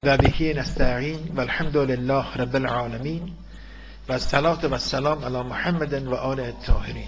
و بهی نستعین و الحمد لله رب العالمین و الصلاة و السلام علی محمد و آل الطاهرین.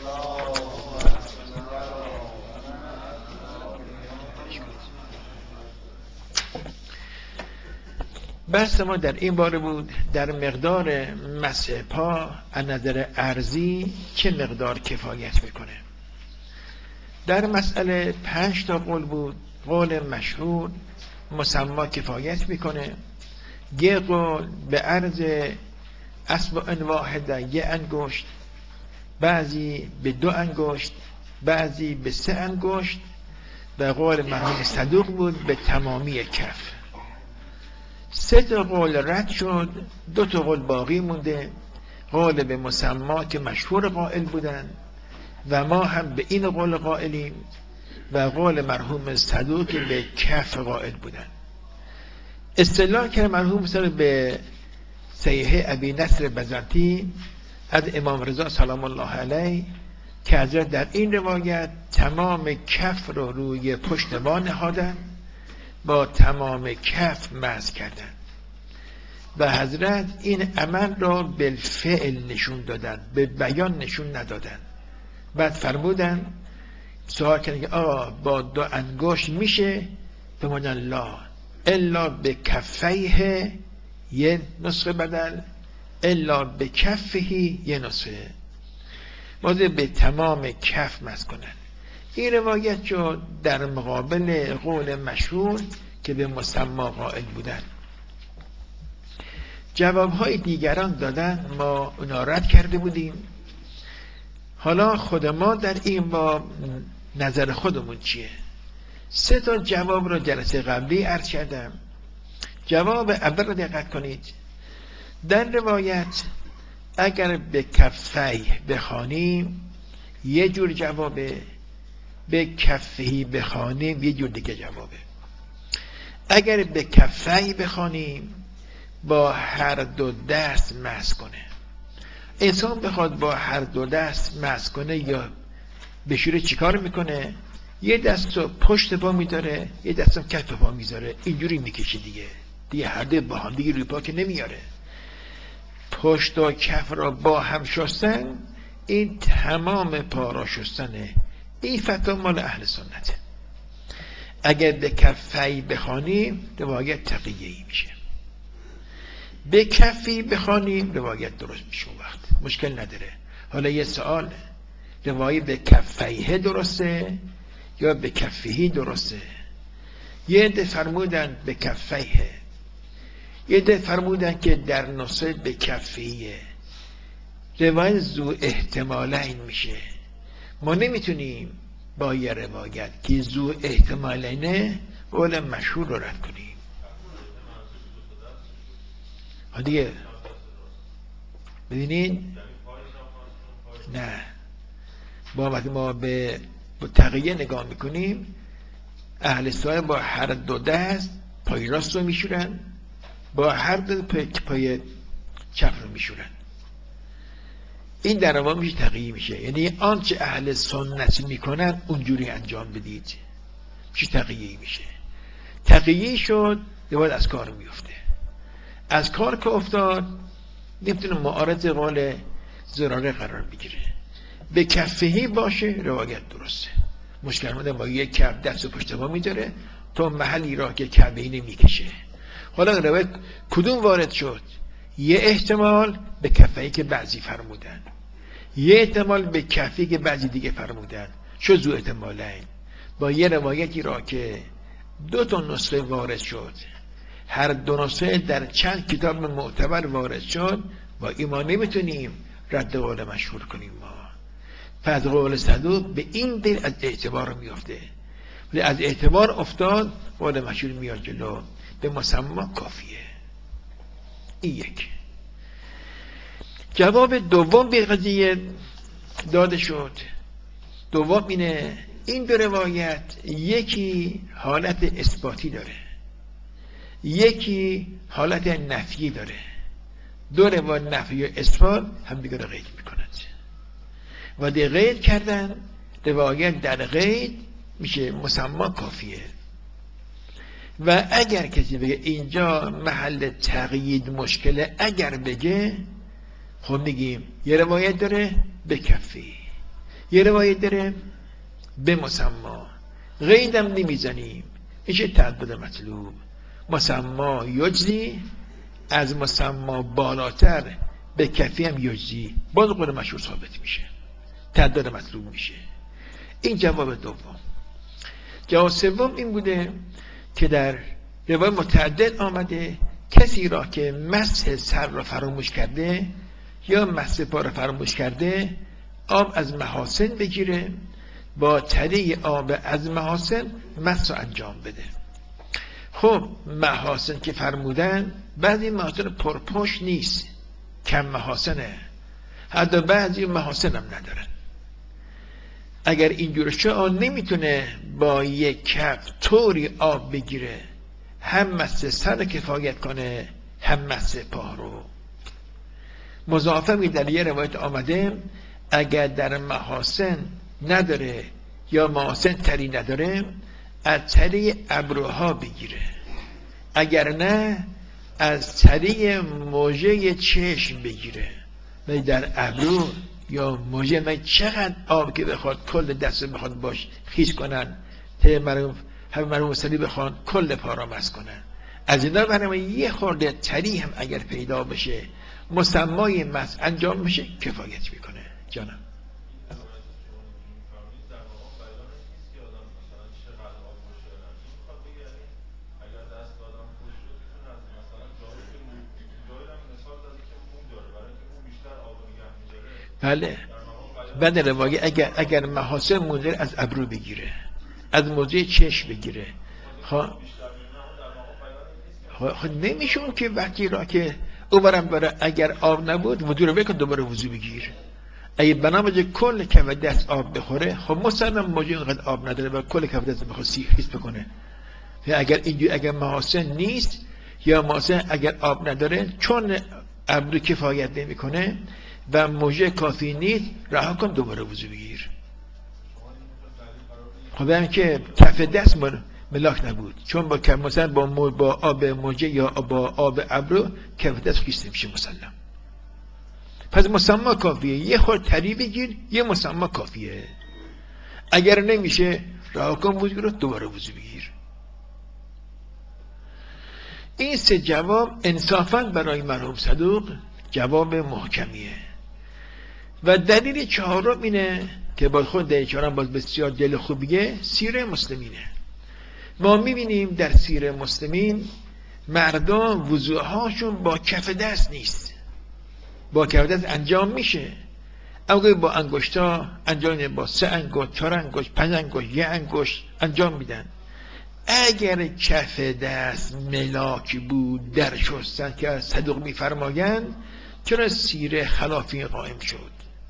بحث ما در این باره بود در مقدار مسح پا از نظر ارضی چه مقدار کفایت میکنه. در مسئله 5 تا قول بود. قول مشهور مسما کفایت میکنه. یه قول به عرض اصبع واحده 1 انگشت، بعضی به 2 انگشت، بعضی به 3 انگشت و قول مرحوم صدوق بود به تمامی کف. 3 تا قول رد شد، 2 تا قول باقی مونده. قول به مسما که مشهور قائل بودن و ما هم به این قول قائلیم و قول مرحوم صدوق که به کف قائل بودن. اصطلاح که مرحوم صدوق به صحیح ابی نصر بزنطی از امام رضا سلام الله علیه که حضرت در این روایت تمام کف رو روی پشت ما نهادن، با تمام کف مسح کردن و حضرت این عمل را بالفعل نشون دادن، به بیان نشون ندادن. بعد فرمودن، سوال کردن که آقا با 2 انگشت میشه؟ فرمودن لا الا به کفیه 1 نسخه بدل، الا به کفهی 1 نسخه، باید به تمام کف مسح کنن. این روایت شد در مقابل قول مشهور که به مسما قائل بودن. جوابهای دیگران دادن، ما اونا رد کرده بودیم. حالا خود ما در این باب نظر خودمون چیه؟ 3 تا جواب رو جلسه قبلی عرض کردم. جواب اول رو دقت کنید. در روایت اگر به کفی بخوانیم یه جور جوابه، به کفهی بخوانیم یه جور دیگه جوابه. اگر به کفی بخوانیم با هر 2 دست مسح کنه. انسان بخواد با هر 2 دست مسح کنه یا بشوره چیکار میکنه؟ یه دست رو پشت پا میداره، یه دست رو کف پا میذاره، اینجوری میکشه دیگه هر 2 با هم دیگه روی پا که نمیاره. پشت و کف را با هم شستن، این تمام پا را شستنه. این فتوا مال اهل سنته. اگر به کفی بخوانیم روایت تقیه‌ای میشه، به کفی بخوانیم روایت درست میشه، وقت مشکل نداره. حالا یه سوال، روایت به کفیه درسته یا به کفیهی درسته؟ یه عده فرمودن به کفیه، یه عده فرمودن که در نسخه به کفیه. روایت ذو احتمالین میشه. ما نمیتونیم با یه روایت که ذو احتمالینه قول مشهور رو رد کنیم. دیگه ببینین، نه، وقتی ما به تقیه نگاه میکنیم، اهل سنت با هر 2 دست پای راست رو میشورن، با هر 2 پای چپ رو میشورن. این در واقع میشه تقیه میشه، یعنی آنچه اهل سنت میکنن اونجوری انجام بدید، میشه تقیه میشه. تقیه شد باید از کار میفته. از کار که افتاد نمیتونه معارض قول زراره قرار بگیره. به کفهی باشه روایت درسته. مشکل مونده با یک کف دست و پشت پا میداره تا محلی را که کعبه‌ای نمیکشه. حالا روایت کدوم وارد شد؟ یه احتمال به کفهی که بعضی فرمودن، یه احتمال به کفی که بعضی دیگه فرمودن. شو ذو احتمالین. با یه روایتی را که 2 تا نسخه وارد شد، هر 2 نسخه در چند کتاب معتبر وارد شد، با این ما نمیتونیم رد قول مشهور کنیم. ما پس قول صدوق به این دل از اعتبار میفته، ولی از اعتبار افتاد قول مشهور میاد جلو، به مسما کافیه. این یک. جواب دوم به قضیه داده شد. دوم اینه، این 2 روایت یکی حالت اثباتی داره، یکی حالت نفی داره. 2 روایت نفی و اثبات هم دیگه رو قید میکنند و دی قید کردن. روایت در قید میشه مسما کافیه. و اگر کسی بگه اینجا محل تقیید مشکله، اگر بگه خب میگیم یه روایت داره به کفی، یه روایت داره به مسما، قیدم نمیزنیم، میشه تعدد مطلوب. مسما یجزی، از مسما بالاتر به کفی هم یجزی، باز قول مشهور ثابت میشه، تعدد مطلوب میشه. این جواب دوم. جواب سوم این بوده که در روایت متعدد آمده کسی را که مسح سر را فراموش کرده یا مسح پا را فراموش کرده، آب از محاسن بگیره، با تری آب از محاسن مسح انجام بده. خب محاسن که فرمودن، بعضی محاسن پرپشت نیست، کم محاسنه، حتی بعضی محاسن هم ندارن. اگر اینجور شد نمیتونه با یک کف طوری آب بگیره هم مسح سر کفایت کنه هم مسح پا رو. مضافه در یه روایت آمده اگر در محاسن نداره یا محاسن تری نداره، از تری ابروها بگیره، اگر نه از تری موجه چشم بگیره. در ابرو یا موجه من چقدر آب که بخواد کل دست بخواد باش خیس کنن، همه مرحوم سلی بخواد کل پا را مس کنن. از اینا برای یه خورده تری هم اگر پیدا بشه مسمای مس انجام میشه، کفایت میکنه. جانم بله، بعد روایت اگر محاسن مونده از ابرو بگیره، از موضع چشم بگیره. خب نمیشه اون که وقتی را که اوبرم بره اگر آب نبود وضو رو بکن دوباره وضو بگیر. اگه بنابراین کل کف دست آب بخوره، خب مسلم موجه اینقدر آب نداره و کل کف دست بخواد خیس بکنه. اگر محاسن نیست یا محاسن اگر آب نداره، چون ابرو کفایت نمیکنه و موجه کافی نیست، رها کن دوباره وضو بگیر. خب همین که کف دست ملاک نبود، چون با مثلا با آب موجه یا با آب ابرو کف دست خیس نمیشه مسلم. پس مسما کافیه، یه خورد تری بگیر، یه مسما کافیه. اگر نمیشه رها کن وضو رو، دوباره وضو بگیر. این سه جواب انصافاً برای مرحوم صدوق جواب محکمیه. و دلیل چهارم اینه که با خود دلیل چهارم باز بسیار دل خوبیه، سیر مسلمینه. ما میبینیم در سیر مسلمین مردم وضوهاشون با کف دست نیست، با کف دست انجام میشه، اما با انگشتا انجام، با 3 انگشت، 4 انگشت، 5 انگشت، 1 انگشت انجام میدن. اگر کف دست ملاک بود در شستن که صدوق میفرمایند، چرا سیر خلافی قائم شد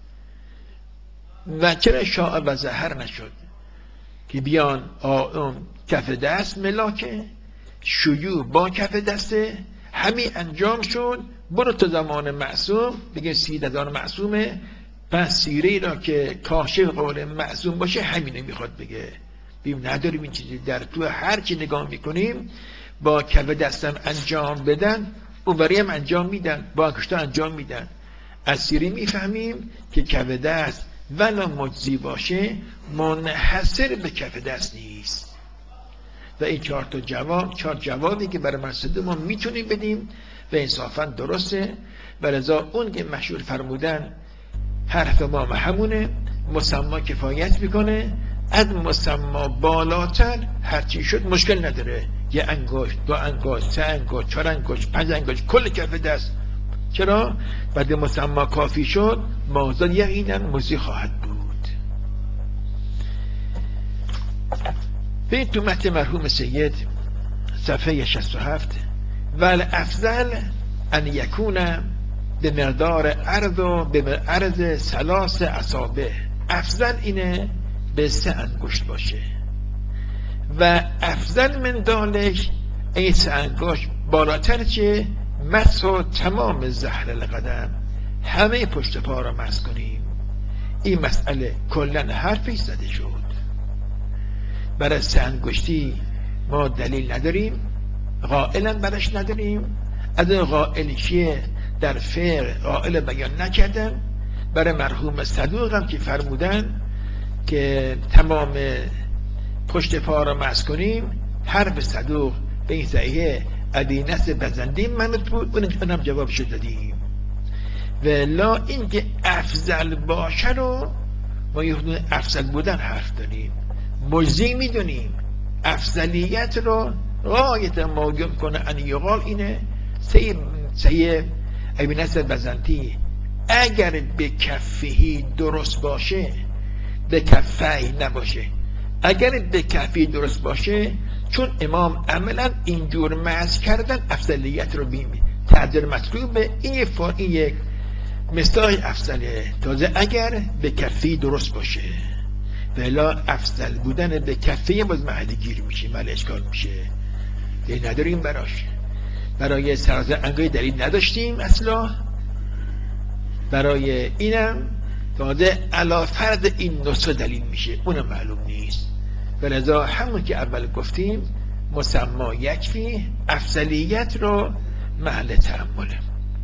و چرا شاع و ظهر نشد که بیان کف دست ملاکه، شیوع با کف دسته، همین انجام شد، برو تو زمان معصوم بگه سیر از آن معصومه. پس سیره را که کاشف قول معصوم باشه همینه میخواد بگه. بیم نداریم این چیزی، در تو هر چی نگاه میکنیم با کف دستم انجام بدن، اووری هم انجام میدن، با انگشتا انجام میدن. از سیره میفهمیم که کف دست ولا مجزی باشه منحصر به کف دست نیست. و این 4 جوابی که برای مرصد ما میتونیم بدیم و انصافا درسته. و لذا اون که مشهور فرمودن حرف ما همونه، مسما کفایت میکنه، از مسما بالاتر هرچی شد مشکل نداره، 1 انگشت، 2 انگشت، 3 انگشت، 4 انگشت، 5 انگشت، کل کف دست. چرا؟ بعد مسما کافی شد، موضوع یقینا مجزی خواهد بود. به تو متن مرحوم سید صفحه 67 والافضل ان یکون به مقدار عرض و به عرض 3 اصابع. افضل اینه به 3 انگشت باشه و افضل من دالش این 3 انگشت بالاتر چه مسح تمام ظهر القدم، همه پشت پا را مسح کنیم. این مسئله کلن حرفی زده شد. برای 3 انگشتی ما دلیل نداریم، قائلا برش نداریم. از قائل که در فقه قائل بیان نکردن، برای مرحوم صدوق هم که فرمودن که تمام پشت پا را مسح کنیم، حرف صدوق به این صحیح ابی نصر بزندی منوط بود، اونم جوابش دادیم. و لا اینکه افضل باشه رو ما یه حدود افضل بودن حرف داریم، مجزی میدونیم. افضلیت رو غایت ما کنه ان یقال اینه صحیح ابی نصر بزنتی اگر به کفهی درست باشه، به کفهی نباشه. اگر به کفی درست باشه، چون امام عملا اینجور مسح کردن افضلیت رو بیم تعدیل مطلوبه، این یک مثال افضله. تازه اگر به کفی درست باشه، بلا افضل بودن به کفی باز محلی گیر میشه، محل اشکال میشه، دلیل نداریم براش. برای سرازه انگای دلیل نداشتیم اصلا، برای اینم تازه علا فرد این نصف دلیل میشه، اونم معلوم نیست. ولذا همون که اول گفتیم مسما یکفی، افضلیت رو محل تأمله.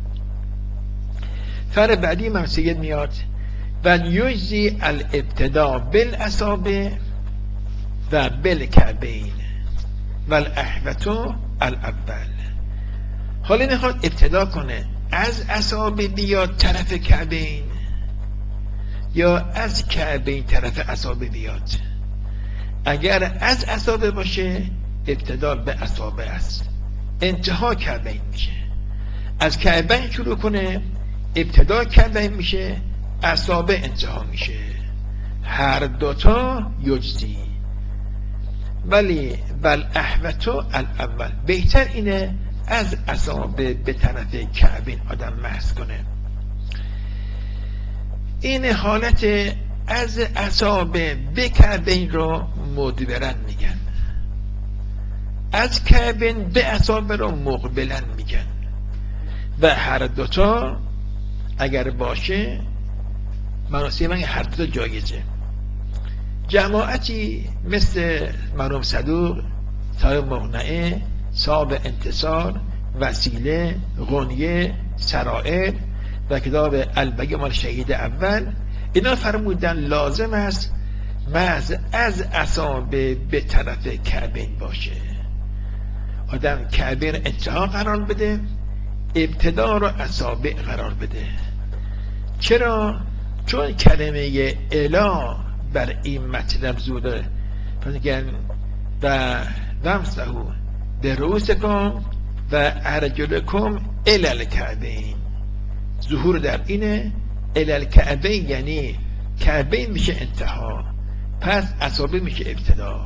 فر بعدی من سید میاد و یجزی الابتدا بالاصابع و بالکعبین و الاحوط الاول. حالا میخواد ابتدا کنه از اصابع بیاد طرف کعبین یا از کعبین طرف اصابع بیاد. اگر از اصابع باشه ابتدا به اصابع است، انتها کعبین میشه. از کعبین شروع کنه ابتدا کعبین میشه، اصابع انتها میشه. هر دوتا یجزی، ولی بل احوط الاول، بهتر اینه از اصابع به طرف کعبین آدم مسح کنه. این حالت از اصابع به کعبین رو مدبرن میگن، از کعبین به اصابع رو مقبلن میگن. و هر دوتا اگر باشه مناسب من هر دوتا جایزه. جماعتی مثل مرحوم صدوق، صاحب مقنعه، صاحب انتصار، وسیله، غنیه، سرائر و کتاب البیع مال شهید اول، اینا فرمودن لازم است محض از اصابع به طرف کعبین باشه. آدم کعبین انتها قرار بده، ابتدا رو اصابع قرار بده. چرا؟ چون کلمه الا بر این مطلب زوده. پس میگن و ومسحوا برؤوسکم و ارجلکم الی الکعبین. ظهور در اینه، الی الکعبین یعنی کعبین میشه انتها، پس اصابع میشه ابتدا.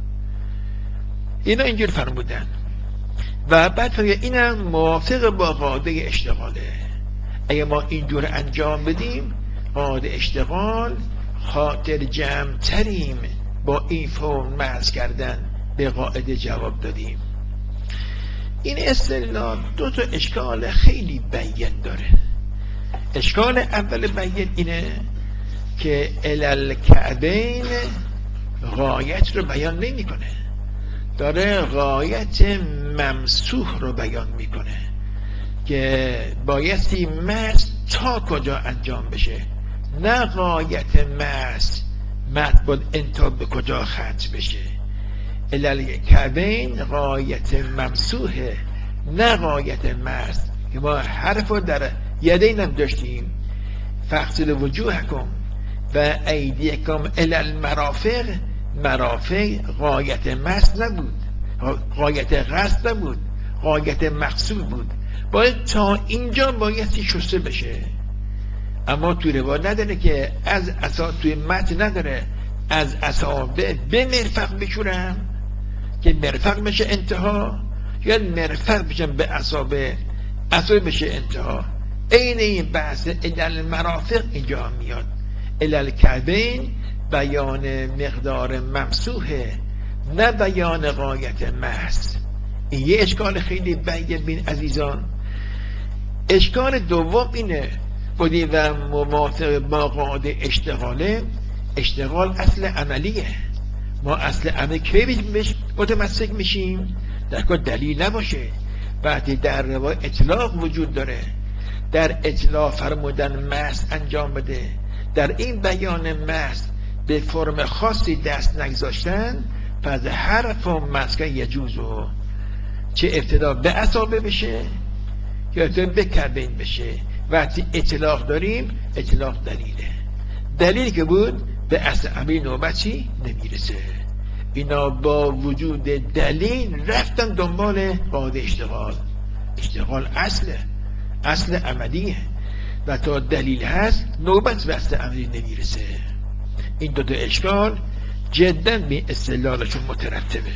اینا اینجور فرمودن. و بعد فرمودن اینم موافق با قاعده اشتغاله. اگه ما اینجور انجام بدیم قاعده اشتغال خاطر جمع تریم، با این فرم مسح کردن به قاعده جواب دادیم. این اصطلاح دو تا اشکال خیلی بیان داره. اشکال اول بیان اینه که الالکعبین غایت رو بیان نمی کنه، داره غایت ممسوح رو بیان میکنه که بایستی مسح تا کجا انجام بشه، نه غایت مسح باید انتها به کجا ختم بشه. الالکعبین غایت ممسوحه، نه غایت مسح که ما حرف رو در یدین هم داشتیم، فاغسلوا وجوهکم و ایدیکم الی المرافق. مرافق غایت مسح نبود، غایت قصد نبود، غایت مقصود بود. باید تا اینجا بایستی شسته بشه. اما توی روایت نداره که از توی متن نداره از اصابع به مرفق بشورم که مرفق بشه انتها، یا مرفق بشم به اصابع بشه انتها. این این بحث الی مرافق اینجا میاد. الی الکعبین بیان مقدار ممسوحه، نه بیان غایت محض. این یه اشکال خیلی بیان بین عزیزان. اشکال دوم اینه بودی و موافق با قاعده اشتغاله. اشتغال اصل عملیه، ما اصل امر کی بهش متمسک میشیم؟ در که دلیل نباشه. وقتی در روای اطلاق وجود داره، در اطلاق فرمودن محض انجام بده، در این بیان محض به فرم خاصی دست نگذاشتن، پس هر فرم مسکن یجوزو، چه ابتدا به اصابه بشه یا ابتدا به کبین بشه. وقتی اطلاق داریم، اطلاق دلیله، دلیل که بود به اصل امری نوبتی نمیرسه. اینا با وجود دلیل رفتن دنبال قاعده اشتغال. اشتغال اصل عملیه و تا دلیل هست نوبت به اصل امری نمیرسه. این دو اشکال جدا به استدلالشون مترتبه.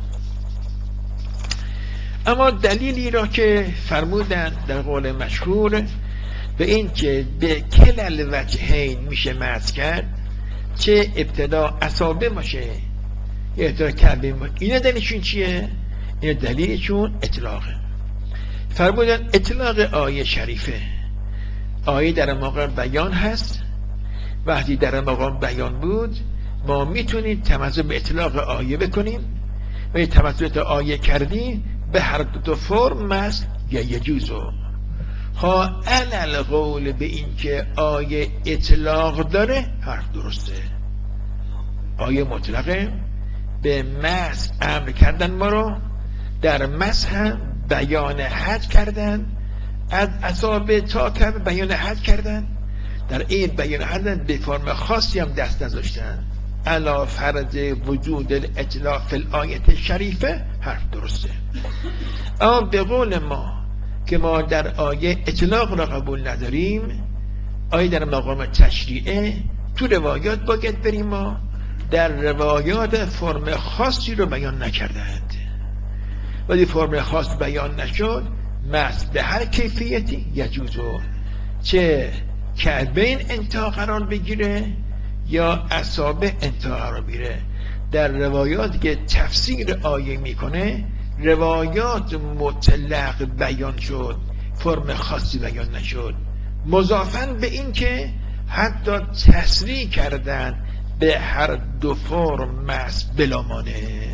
اما دلیلی را که فرمودن در قول مشهور به این که به کلل وجهین میشه معنی کرد، چه ابتدا اصابه باشه یا ابتدا کبین باشه، این دلیلشون چیه؟ این دلیلشون اطلاقه. فرمودن اطلاق آیه شریفه، آیه در موقع بیان هست، وقتی در موقع بیان بود ما میتونیم تمسک به اطلاق آیه بکنیم و تمسک به آیه کردیم به هر دو فرم است یا یجوزو. ها علل قول به این که آیه اطلاق داره حرف درسته. آیه مطلقه به مس امر کردن ما رو، در مس هم بیان حد کردن، از اصابه تا کبه بیان حد کردن، در این بیان حد به فرم خاصی هم دست نذاشتن. علا فرض وجود الاطلاق فی الآیت شریفه حرف درسته. اما به قول ما که ما در آیه اطلاق را قبول نداریم، آیه در مقام تشریعه، تو روایات باید بریم، ما در روایات فرم خاصی رو بیان نکردند. ولی فرم خاص بیان نشد، مس به هر کیفیتی یجوزو، چه کعبین انتها قرار بگیره یا اصابه انتها قرار بگیره. در روایات که تفسیر آیه میکنه، روایات مطلق بیان شد، فرم خاصی بیان نشد، مضافاً به این که حتی تصریح کردن به هر دو فرم مس بلا مانع.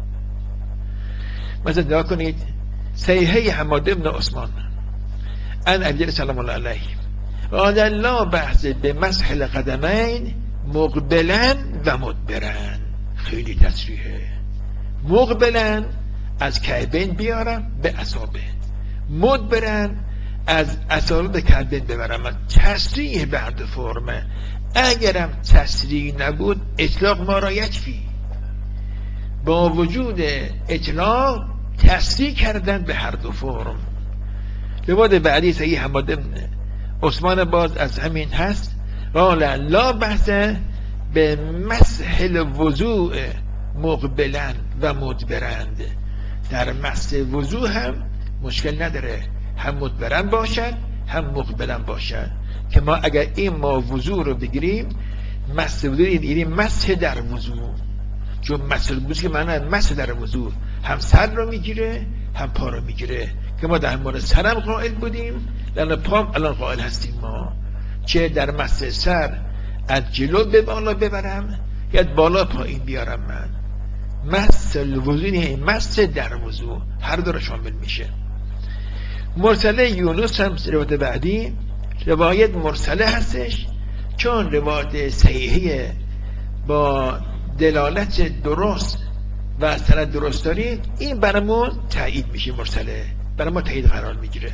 مثلا دعا کنید صحیحه حماد بن عثمان ان ابی سلام الله علیه قال لا بحث به مسح القدمین مقبلا و مدبرا. خیلی تصریحه. مقبلا از کعبین بیارم به اصابه، مدبرا از اصابه به کعبین ببرم. تصریح به هر دو فرمه. اگرم تصریح نبود اطلاق ما را یکفی. با وجود اطلاق تصریح کردن به هر دو فرم. روایت بعدی صحیح حماد بن عثمان باز از همین هست، قال لا بحث به مسح الوضوء مقبلا و مدبرند. در مسح وضوء هم مشکل نداره، هم مدبرن باشد هم مقبلا باشد. که ما اگر این ما وضوء رو بگیریم، مسح وضوء یعنی مسح در وضوء، چون مسح الوضوء که معنی مسح در وضوء هم سر رو میگیره هم پا رو میگیره، که ما در مورد سرم قائل بودیم، لان پام الان قائل هستیم. ما چه در مسح سر از جلو به بالا ببرم یا بالا پایین بیارم. من مسح الوضوء یعنی مسح در وضوء، هر دو رو شامل میشه. مرسله یونس هم روایت بعدی روایت مرسله هستش، چون روایت صحیحه با دلالت درست و سند درست داریم، این برامون تایید میشه، مرسله برامون تایید قرار میگیره.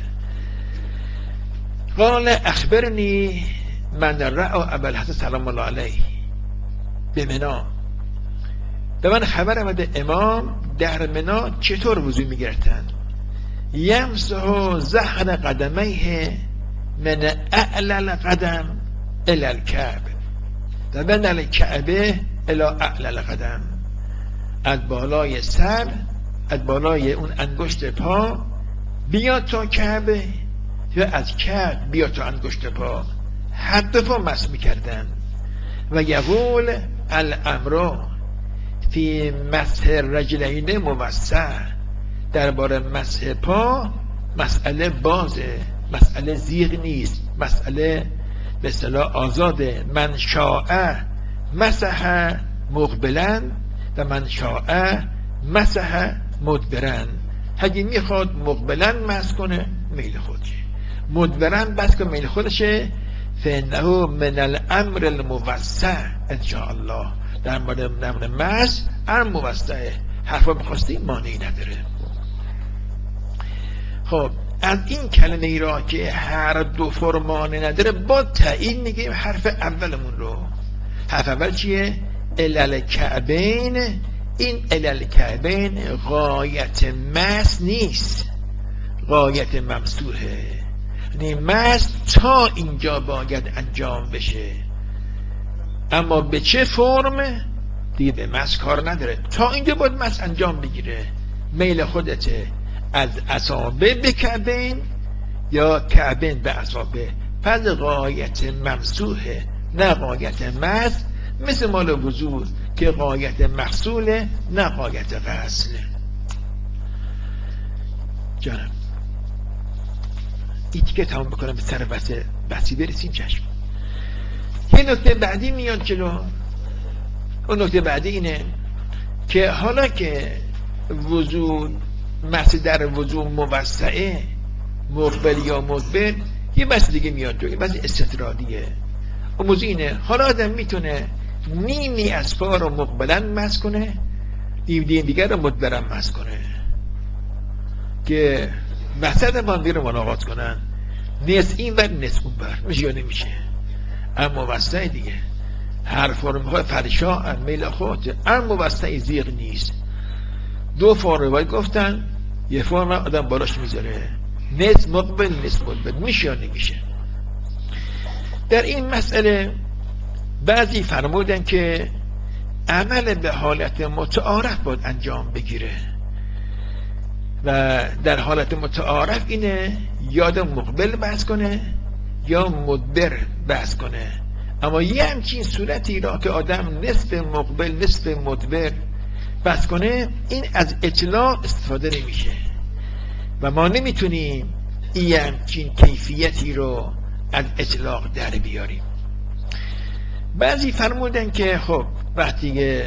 قال اخبرنی من رأى ابا الحسن سلام الله علیه به منا، به من خبر آمده امام در منا چطور وضو میگرفتن. یمسح ظهر قدمیه من اعلی القدم الی الکعب و من الکعبه الی اعلی القدم. از بالای سر، از بالای اون انگشت پا بیا تا کعبه، یا از کعب بیا تا انگشت پا، هر دو پا مسح میکردن. و یقول الامر فی مسح الرجلین موسع، درباره مسح پا مسئله بازه، مسئله زیغ نیست، مسئله به اصطلاح آزاده. من شاء مسح مقبلا و من شاء مسح مدبرن، اگه میخواد مقبلا مسح کنه میل خودشه، مدبرن بس که میل خودشه. فانه من الامر الموسع انشاءالله، در مورد مسح امر موسعه، حرفا بخواستی مانعی نداره. خب از این کلمه ای را که هر دو فرمانه نداره با تعیین میگیم حرف اولمون رو. حرف اول چیه؟ الالکعبین. این الالکعبین غایت مس نیست، غایت ممسوحه، یعنی مس تا اینجا باید انجام بشه، اما به چه فرم دیگه به مس کار نداره، تا اینجا باید مس انجام بگیره. میل خودته از اصابع به کعبین یا کعبین به اصابع، پس غایت ممسوحه نه غایت مس، مثل مال وضوء که غایت محصوله نه غایت غسله. جانم این که تمام بکنم به سر بحثی برسیم. چشم. یه نکته بعدی میاد جلو. اون نکته بعدی اینه که حالا که وضوء مس در وضوء موسعه، مقبل یا مدبر، یه بحث دیگه میاد جلو، یه بحث استطرادیه. اون موضوع اینه حالا آدم میتونه نیمی از پا رو مقبلا مس کنه، نیمی دیگر رو مدبرم مس کنه که وسط باندی رو ملاقات کنن، نصف این بر نصف اون بر، میشه یا نمیشه. اما موسع دیگه هر فرم فرشا میل خود، اما موسع زیغ نیست. دو فرم روایت گفتن، یه فرم آدم بالاش میذاره، نصف مقبل نصف مدبر، میشه یا نمیشه. در این مسئله بعضی فرمودن که عمل به حالت متعارف باید انجام بگیره و در حالت متعارف اینه یاد مقبل بحث کنه یا مدبر بحث کنه. اما یه همچین صورتی را که آدم نصف مقبل نصف مدبر بحث کنه، این از اطلاق استفاده نمیشه و ما نمیتونیم این همچین کیفیتی رو از اطلاق در بیاریم. بعضی فرمودن که خب وقتی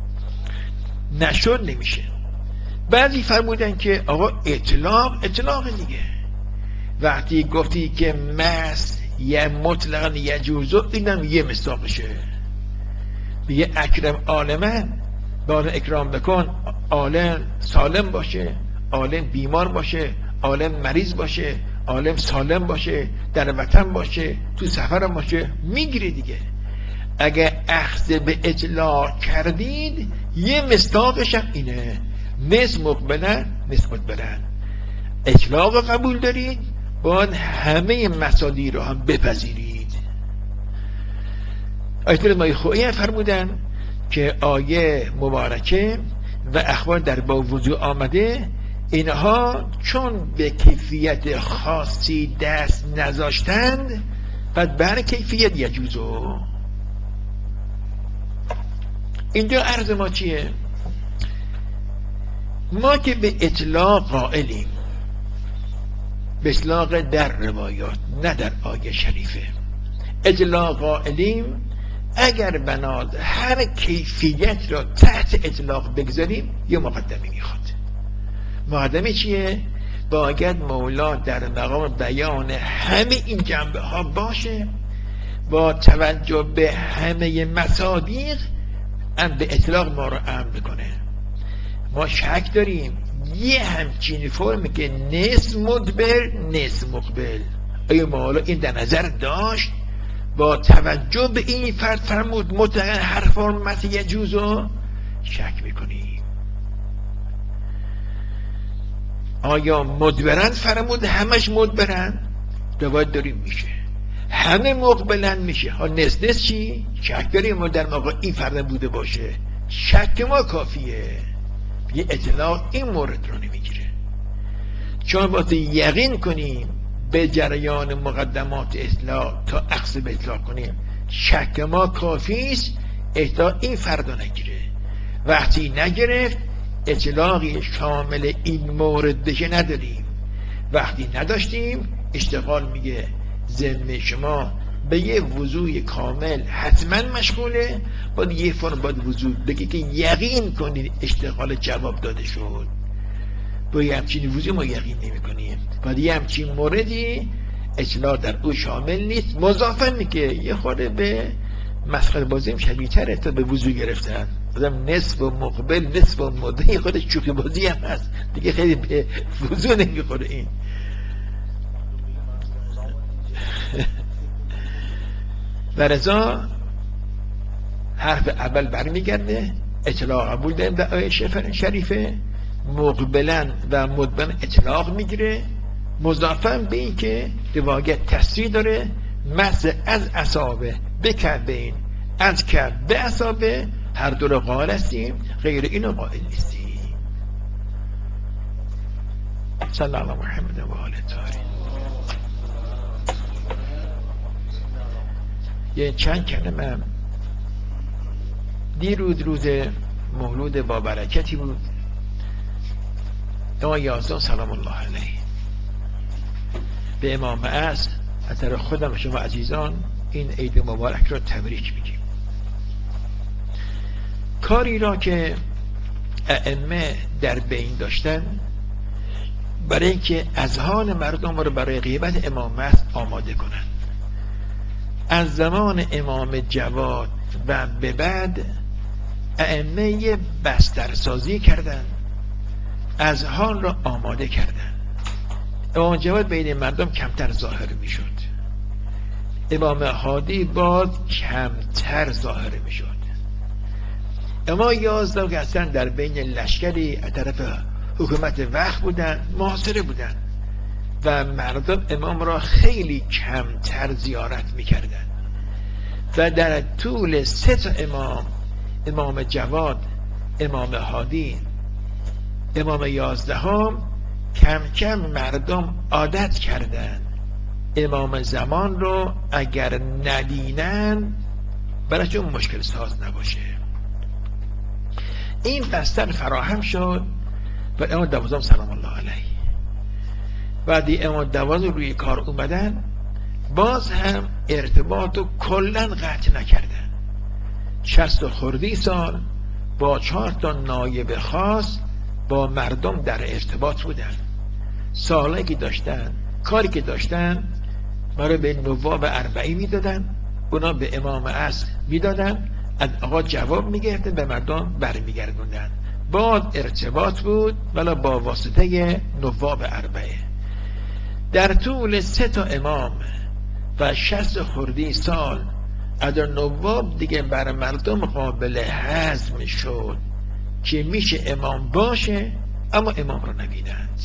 نشد نمیشه. بعضی فرمودن که آقا اطلاق دیگه، وقتی گفتی که مس یه مطلقا یجوزو، اینم یه مصداقشه. بگه اکرم عالمن، به آن اکرام بکن، عالم سالم باشه، عالم بیمار باشه، عالم مریض باشه، عالم سالم باشه، در وطن باشه، تو سفرم باشه، میگیره دیگه. اگه اخذ به اطلاق کردید یه مصداقش هم اینه، نصف مقبلن نصف مدبرن. اطلاق قبول دارید باید همه مسادی رو هم بپذیرید. آیت الله خویی فرمودن که آیه مبارکه و اخبار در با وضوع آمده، اینها چون به کیفیت خاصی دست نذاشتند بعد بر کیفیت یجوزو. اینجا عرض ما چیه؟ ما که به اطلاق قائلیم، به اطلاق در روایات نه در آیه شریفه، اطلاق قائلیم، اگر بناز هر کیفیت را تحت اطلاق بگذاریم یه مقدمه میخواد. مقدمه چیه؟ باید مولا در مقام بیان همه این جنبه ها باشه، با توجه به همه مصادیق هم به اطلاق ما رو امر بکنه. ما شک داریم یه همچین فرمی که نصف مدبر نصف مقبل، آیا مولا این در نظر داشت؟ با توجه به این فرد فرمود مطلقا هر فرم مس یجوزو؟ شک میکنیم. آیا مدبرن فرمود همش مدبرن؟ روایت داریم میشه، همه مقبلن میشه، ها نصف نصف چی؟ شک داریم ما در موقع این فرد بوده باشه، شک ما کافیه. یه اطلاق این مورد رو نمیگیره، چون باید یقین کنیم به جریان مقدمات اطلاق تا اخذ به اطلاق کنیم. شک ما کافیست اطلاق این فرد رو نگیره. وقتی نگرفت اطلاقی شامل این مورد بشه نداریم. وقتی نداشتیم اشتغال میگه ذمه شما به یه وضوع کامل حتما مشغوله، باید یه فرم باید وضوع بگی که یقین کنید اشتغال جواب داده شد. با یه همچین وضوع ما یقین نمی کنیم، باید یه همچین موردی اطلاع در او شامل نیست. مضافن که یه خورده به مسخره بازی شبیه تره تا به وضوع گرفتن. آدم نصف و مقبل نصف و مدعی خودش شوخی بازی هم هست دیگه، خیلی به وضوع نمیخوره این. برزا حرف اول برمیگرده، اطلاق قبول داریم به آیه شریفه، مقبلا و مدبرا اطلاق میگیره، مضافا به این که روایت تصریح داره، مس از اصابه به کعبین، از کعب به اصابه، هر دو رو قائل هستیم، غیر اینو قائل نیستیم. صلی الله محمد و آله طاهرین. یه چند کلمه، دیروز روز مولود با برکتی بود، امام 11 سلام الله علیه. به امام عصر از طرف خودم شما عزیزان این عید مبارک را تبریک میگیم. کاری را که ائمه در بین داشتن برای اینکه اذهان مردم را برای غیبت امام عصر آماده کنند، از زمان امام جواد و به بعد ائمه یه بسترسازی کردن، اذهان را آماده کردن. امام جواد بین مردم کمتر ظاهر می شد، امام هادی باز کمتر ظاهر می شد. اما 11 که اصلا در بین لشکری از طرف حکومت وقت بودن، محاصره بودن و مردم امام را خیلی کمتر زیارت می کردن و در طول 3 تا امام، امام جواد، امام هادی، امام 11 کم کم مردم عادت کردن امام زمان رو اگر ندینن برایشون مشکل ساز نباشه. این بستر فراهم شد و امام 12 سلام الله علیه. بعدی امام 12 روی کار اومدن، باز هم ارتباط رو کلن قطع نکردن. 60 خردی سال با 4 تا نایب خاص با مردم در ارتباط بودن. سالایی که داشتن، کاری که داشتن، برای به نواب اربعی میدادن، اونا به امام عصر میدادن، از آقا جواب میگرفتن، به مردم برمیگردوندن. بعد ارتباط بود ولی با واسطه نواب اربعه. در طول 3 تا امام و 60 خردی سال از نواب دیگه بر مردم قابل هضم شد که میشه امام باشه اما امام رو نبینند.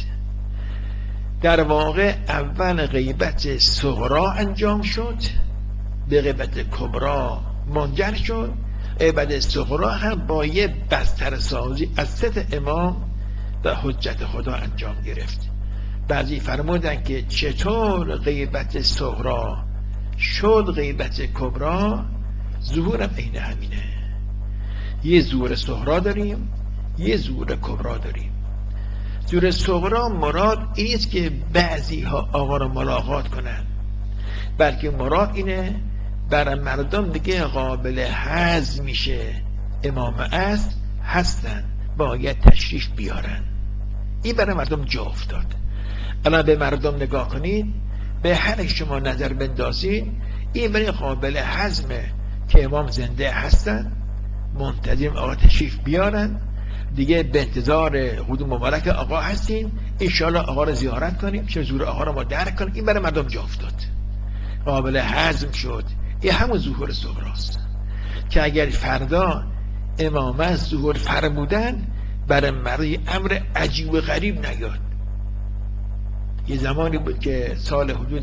در واقع اول غیبت صغرا انجام شد، به غیبت کبرا منجر شد. غیبت صغرا هم با یه بسترسازی از 3 تا امام و حجت خدا انجام گرفت. بعضی فرمودن که چطور غیبت صغرا شد غیبت کبرا، ظهورم عین همینه. یه ظهور صغرا داریم، یه ظهور کبرا داریم. ظهور صغرا مراد اینیست که بعضی ها آقا رو ملاقات کنن، بلکه مراد اینه برای مردم دیگه قابل هضم میشه امام عصر هستن، باید تشریف بیارن. این برای مردم جا افتاد. الان به مردم نگاه کنید، به هر شما نظر بندازید، این برای قابل هضمه که امام زنده هستن، منتظر آقا تشریف بیارن، دیگه به انتظار قدوم مبارک آقا هستیم، انشاءالله آقا رو زیارت کنیم، چه ظهور آقا رو ما درک کنیم. این برای مردم جا افتاد، قابل هضم شد. این همون ظهور صغراست که اگر فردا امام ظهور فرمودن برای مردم امر عجیب و غریب نیاد. یه زمانی بود که سال حدود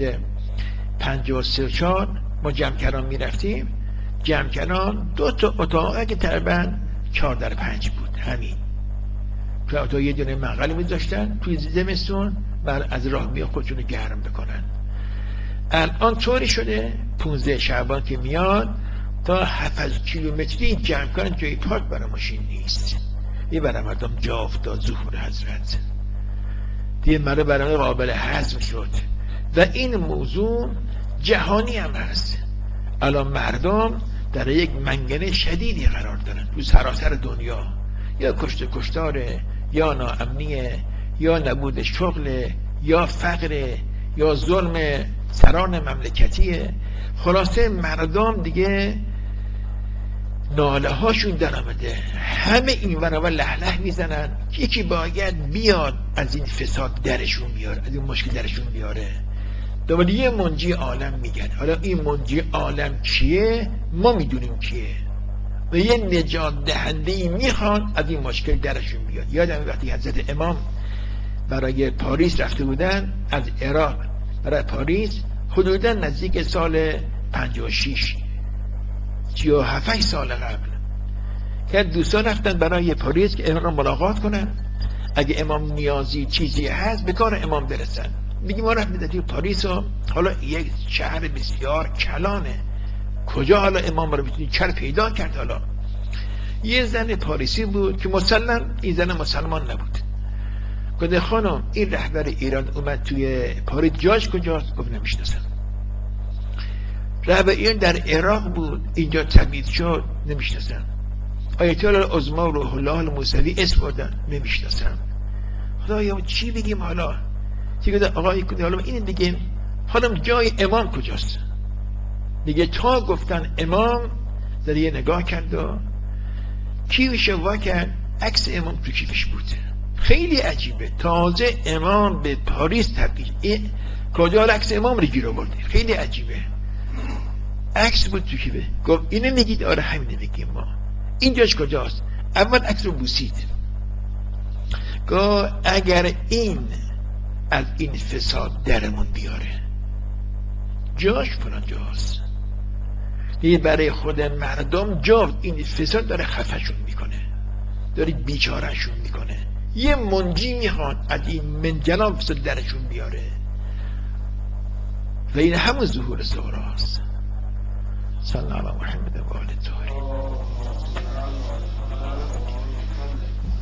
53-4 ما جمکنان می رفتیم. جمکنان 2 تا اتاقه که تقریبا 4x5 بود، همین تو اتاق یه دونه منقل می داشتن توی زمستون بر از راه می خودشون رو گرم بکنن. الان طوری شده 15 شعبان که میاد تا 7 کیلومتری جمکان جای پارک برای ماشین نیست. این برای مردم جا افتاد ظهور حضرت، دیگه مرا برای قابل هضم شد و این موضوع جهانی هم هست. الان مردم در یک منگنه شدیدی قرار دارن تو سراسر دنیا، یا کشت کشتاره، یا ناامنیه، یا نبود شغل، یا فقر، یا ظلم سران مملکتیه. خلاصه مردم دیگه ناله هاشون در آمده، همه این ور لهله میزنن یکی باید بیاد از این فساد درشون بیاره، از این مشکل درشون بیاره. دوباره یه منجی عالم میگن. حالا این منجی عالم کیه؟ ما میدونیم کیه، و یه نجات دهنده ای میخوان از این مشکل درشون بیاد. یادم وقتی حضرت امام برای پاریس رفته بودن، از عراق برای پاریس، حدودا نزدیک سال 56 37 سال قبل، که دوستان رفتن برای پاریس که امام ملاقات کنن، اگه امام نیازی چیزی هست به کار امام برسن. میگیم ما رفتیم توی پاریس و حالا یک شهر بسیار کلانه، کجا حالا امام رو میتونی چر پیدا کرد؟ حالا یه زن پاریسی بود که مسلم این زن مسلمان نبود. گفت خانم این رهبر ایران اومد توی پاریس، جاش کجاست؟ گفت نمیشناسم. رهبر ایران در عراق بود، اینجا تبعید شد، نمیشناسم. آیت الله العظمی روح الله الموسوی اسم بردن، نمیشناسم. خدایا چی بگیم حالا؟ چی گفت آقای کنی حالا این دیگه، حالا جای امام کجاست؟ دیگه تا گفتن امام، در یه نگاه کرد و کیفش وا کرد، عکس امام تو کیفش بود. خیلی عجیبه، تازه امام به پاریس تبدیل، کجا عکس امام رو گیر آورده؟ خیلی عجیبه. عکس بود تو کیفه. گفت اینو میگید؟ آره همینه میگیم ما. اینجاش کجاست؟ اول عکس رو بوسید. گفت اگر این از این فساد درمون بیاره، جاش فلان جاست. دیگه برای خود مردم جا این فساد داره خفشون میکنه، داره بیچارهشون میکنه. یه منجی میخوان از این منجلاب فساد درشون بیاره، و این همون ظهور زهراست. صلی الله علیه محمد و آله الطاهرین.